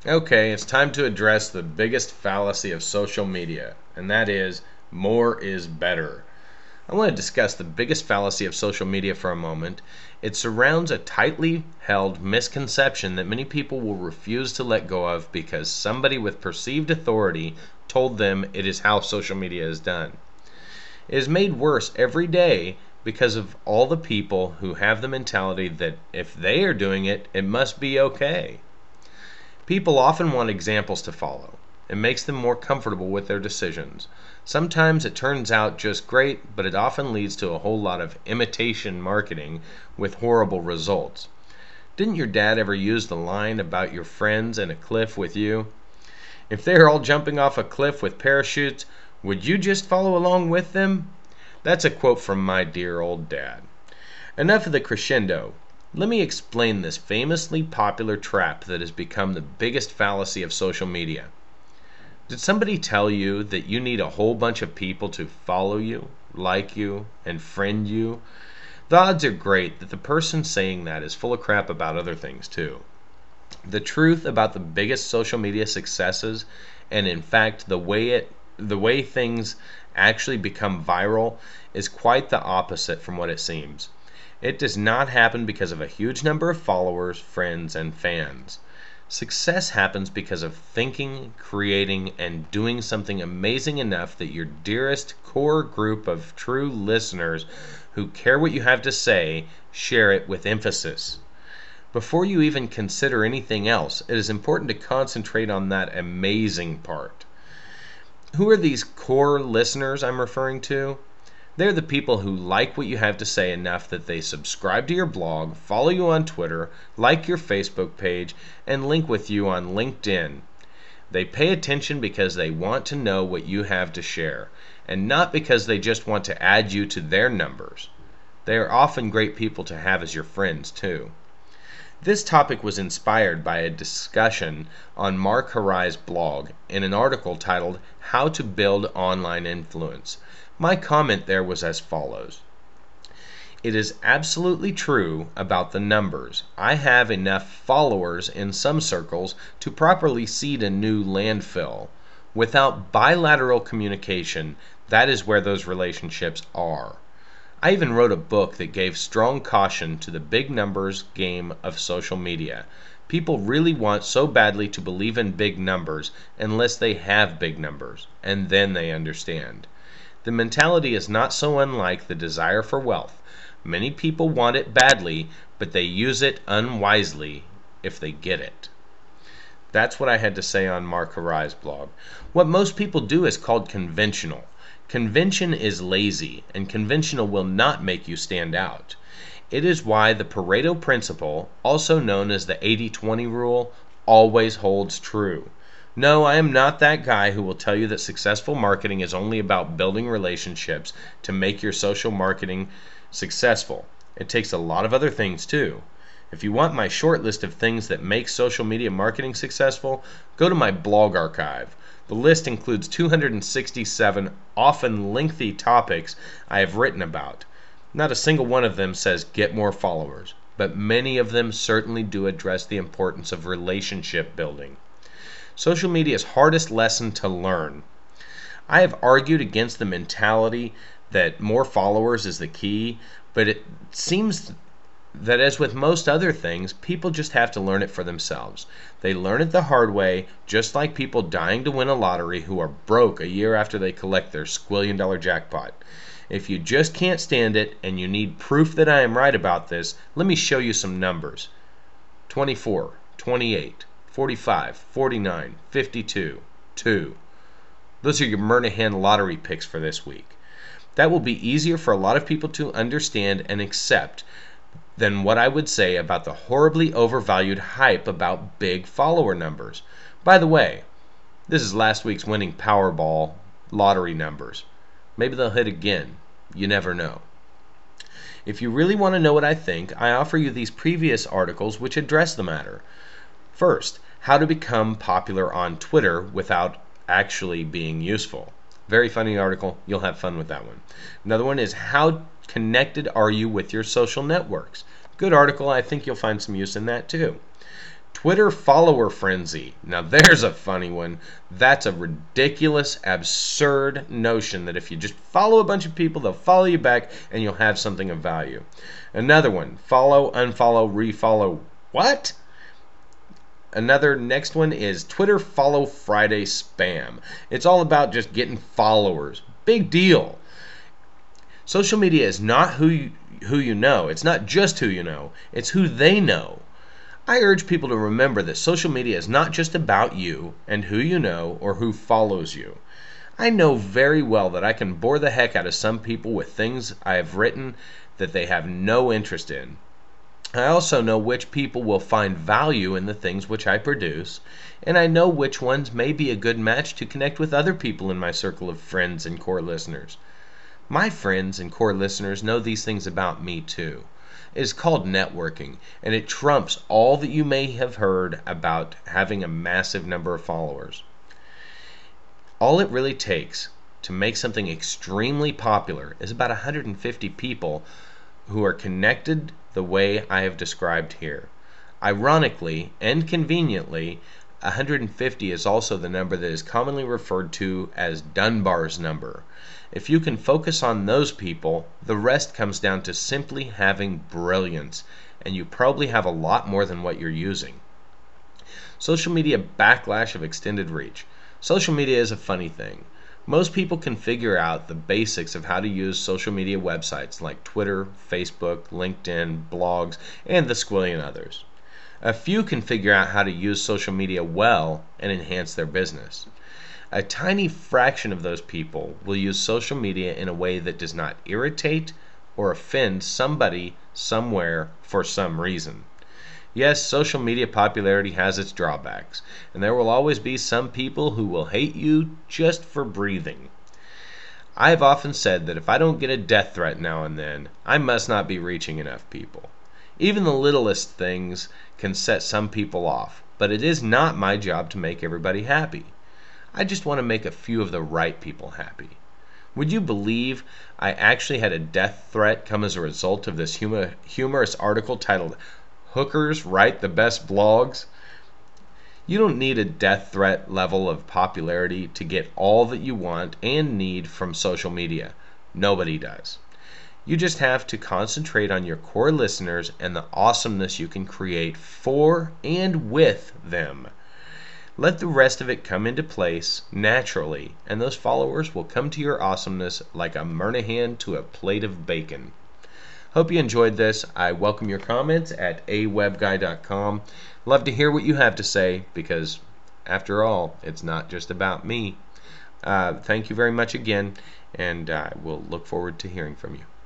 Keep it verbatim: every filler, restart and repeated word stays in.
Okay, it's time to address the biggest fallacy of social media, and that is more is better. I want to discuss the biggest fallacy of social media for a moment. It surrounds a tightly held misconception that many people will refuse to let go of because somebody with perceived authority told them it is how social media is done. It is made worse every day because of all the people who have the mentality that if they are doing it, it must be okay. People often want examples to follow. It makes them more comfortable with their decisions. Sometimes it turns out just great, but it often leads to a whole lot of imitation marketing with horrible results. Didn't your dad ever use the line about your friends and a cliff with you? If they're all jumping off a cliff with parachutes, would you just follow along with them? That's a quote from my dear old dad. Enough of the crescendo. Let me explain this famously popular trap that has become the biggest fallacy of social media. Did somebody tell you that you need a whole bunch of people to follow you, like you, and friend you? The odds are great that the person saying that is full of crap about other things too. The truth about the biggest social media successes, and in fact the way it the way things actually become viral, is quite the opposite from what it seems. It does not happen because of a huge number of followers, friends, and fans. Success happens because of thinking, creating, and doing something amazing enough that your dearest core group of true listeners who care what you have to say share it with emphasis. Before you even consider anything else, it is important to concentrate on that amazing part. Who are these core listeners I'm referring to? They're the people who like what you have to say enough that they subscribe to your blog, follow you on Twitter, like your Facebook page, and link with you on LinkedIn. They pay attention because they want to know what you have to share, and not because they just want to add you to their numbers. They are often great people to have as your friends, too. This topic was inspired by a discussion on Mark Harai's blog in an article titled How to Build Online Influence. My comment there was as follows. It is absolutely true about the numbers. I have enough followers in some circles to properly seed a new landfill. Without bilateral communication, that is where those relationships are. I even wrote a book that gave strong caution to the big numbers game of social media. People really want so badly to believe in big numbers unless they have big numbers, and then they understand. The mentality is not so unlike the desire for wealth. Many people want it badly, but they use it unwisely if they get it. That's what I had to say on Mark Harai's blog. What most people do is called conventional. Convention is lazy, and conventional will not make you stand out. It is why the Pareto principle, also known as the eighty twenty rule, always holds true. No, I am not that guy who will tell you that successful marketing is only about building relationships to make your social marketing successful. It takes a lot of other things too. If you want my short list of things that make social media marketing successful, go to my blog archive. The list includes two hundred sixty-seven often lengthy topics I have written about. Not a single one of them says get more followers, but many of them certainly do address the importance of relationship building. Social media's hardest lesson to learn. I have argued against the mentality that more followers is the key, but it seems that as with most other things, people just have to learn it for themselves. They learn it the hard way, just like people dying to win a lottery who are broke a year after they collect their squillion dollar jackpot. If you just can't stand it and you need proof that I am right about this, let me show you some numbers. twenty-four, twenty-eight, forty-five, forty-nine, fifty-two, two. Those are your Murnahan lottery picks for this week. That will be easier for a lot of people to understand and accept than what I would say about the horribly overvalued hype about big follower numbers. By the way, this is last week's winning Powerball lottery numbers. Maybe they'll hit again. You never know. If you really want to know what I think, I offer you these previous articles which address the matter. First, how to become popular on Twitter without actually being useful. Very funny article. You'll have fun with that one. Another one is how connected are you with your social networks? Good article. I think you'll find some use in that too. Twitter follower frenzy. Now there's a funny one. That's a ridiculous, absurd notion that if you just follow a bunch of people, they'll follow you back and you'll have something of value. Another one, follow, unfollow, refollow. What? Another next one is Twitter Follow Friday spam. It's all about just getting followers. Big deal. Social media is not who you, who you know. It's not just who you know. It's who they know. I urge people to remember that social media is not just about you and who you know or who follows you. I know very well that I can bore the heck out of some people with things I have written that they have no interest in. I also know which people will find value in the things which I produce, and I know which ones may be a good match to connect with other people in my circle of friends and core listeners. My friends and core listeners know these things about me too. It is called networking, and it trumps all that you may have heard about having a massive number of followers. All it really takes to make something extremely popular is about one hundred fifty people who are connected the way I have described here. Ironically and conveniently, one hundred fifty is also the number that is commonly referred to as Dunbar's number. If you can focus on those people, the rest comes down to simply having brilliance, and you probably have a lot more than what you're using. Social media backlash of extended reach. Social media is a funny thing. Most people can figure out the basics of how to use social media websites like Twitter, Facebook, LinkedIn, blogs, and the squillion others. A few can figure out how to use social media well and enhance their business. A tiny fraction of those people will use social media in a way that does not irritate or offend somebody somewhere for some reason. Yes, social media popularity has its drawbacks, and there will always be some people who will hate you just for breathing. I have often said that if I don't get a death threat now and then, I must not be reaching enough people. Even the littlest things can set some people off, but it is not my job to make everybody happy. I just want to make a few of the right people happy. Would you believe I actually had a death threat come as a result of this humor, humorous article titled "Hookers Write the Best Blogs"? You don't need a death threat level of popularity to get all that you want and need from social media. Nobody does. You just have to concentrate on your core listeners and the awesomeness you can create for and with them. Let the rest of it come into place naturally, and those followers will come to your awesomeness like a Murnahan to a plate of bacon. Hope you enjoyed this. I welcome your comments at a web guy dot com. Love to hear what you have to say, because after all, it's not just about me. Uh, thank you very much again, and I uh, will look forward to hearing from you.